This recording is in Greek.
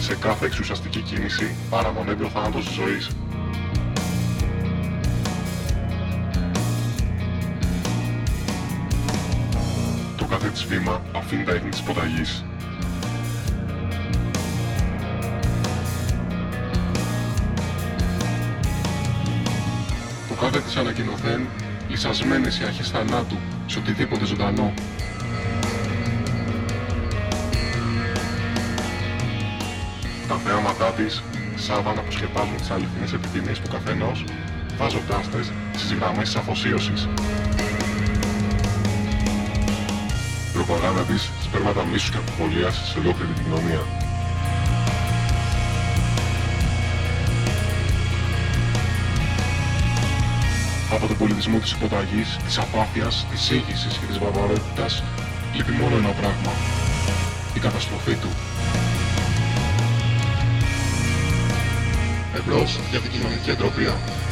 Σε κάθε εξουσιαστική κίνηση παραμονεύει ο θάνατος της ζωής. Το κάθε της βήμα αφήνει τα ίχνη της ποταγής. Το κάθε της ανακοινωθέν λυσασμένες οι αρχές θανάτου σε οτιδήποτε ζωντανό. Τα θεάματά της, σάβανα που σκεπάζουν τις αληθινές επιθυμίες του καθενός, βάζοντάς τες στις γραμμές της αφοσίωσης. Η προπαγάνδα της σπέρματα μίσους και αμφιβολίας σε ολόκληρη την κοινωνία. Από τον πολιτισμό της υποταγής, της απάθειας, της σύγχυσης και της βαρβαρότητας λείπει μόνο ένα πράγμα: η καταστροφή του. Εμπρός για την κοινωνική εντροπία.